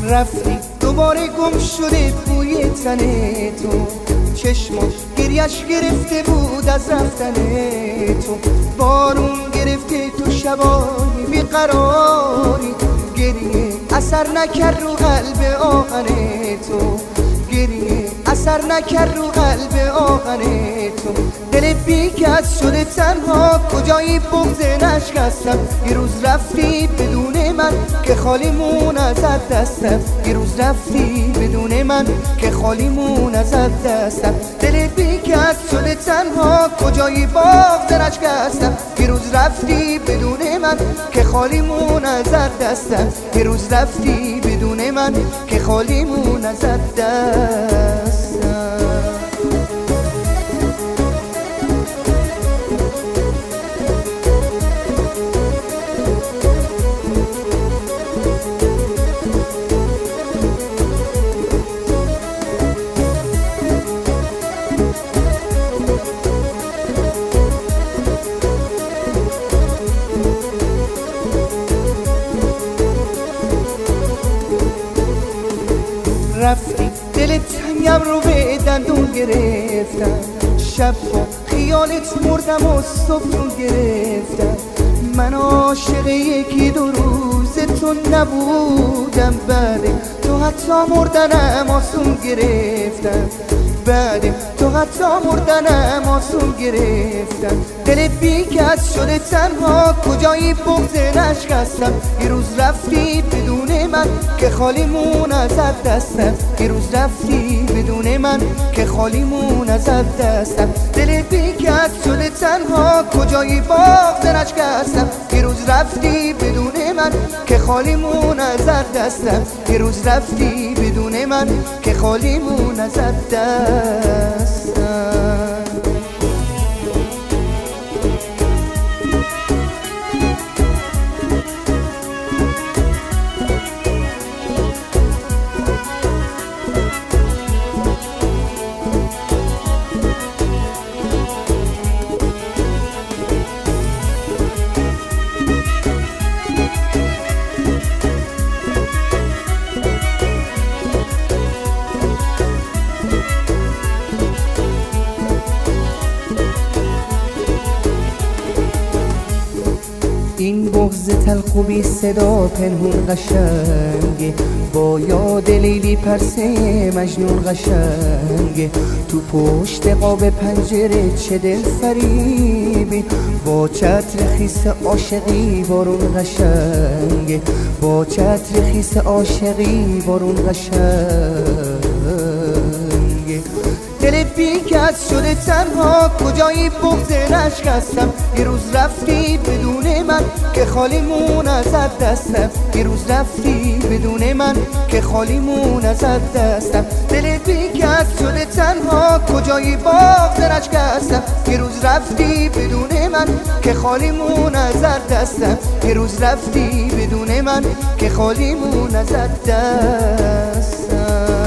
رفتی دوباره گم شده بوی تن تو، چشمم گریش گرفته بود از رفتن تو، بارون گرفته تو شبای بیقراری، گریه اثر نکرد رو قلب آهن تو، گریه اثر نکرد رو قلب آهن تو، دل بیکس شده تنها کجایی بغض نشکستم، یه روز رفتی بدون من که خالیمون ازت دستم، یه روز رفتی بدون من که خالیمون ازت دستم، دل بیکس شده تنها کجایی بغض نشکستم، یه روز رفتی بدون من که خالیمون ازت دستم، یه روز رفتی بدون من که خالیمون ازت دستم. رفتی دل تنگم رو به دندون گرفتم، شب با خیالت مردم و صبحون گرفتم، من عاشق یکی دو روز تو نبودم، بعد تو حتی مردنم آسون گرفتم، بعد تو حتی مردنم آسون گرفتم، دل بیکس شده تنها کجایی بغض نشکستم، یه روز رفتی بدون من که خالیمون ازت دستم، یه روز رفتی بدون من که خالیمون ازت دستم، دل بیکس شده تنها کجایی بغض نشکستم، یه روز رفتی بدون من که خالیمون ازت دستم، یه روز رفتی بدون من که خالیمون ازت دستم. این بغض تلخوبی صدا پنهون قشنگه، با یاد لیلی پرسه مجنون قشنگه، تو پشت قاب پنجره چه دل فریبی، با چتر خیس عاشقی بارون قشنگه، با چتر خیس عاشقی بارون قشنگه، دل بیکس شده تنها کجایی بغض نشکستم، یه روز رفتی بدون من که خالیمون ازت دستم، یه روز رفتی بدون من که خالیمون ازت دستم، دل بیکس شده تنها کجایی بغض نشکستم، یه روز رفتی بدون من که خالیمون ازت دستم، یه روز رفتی بدون من که خالیمون ازت دستم.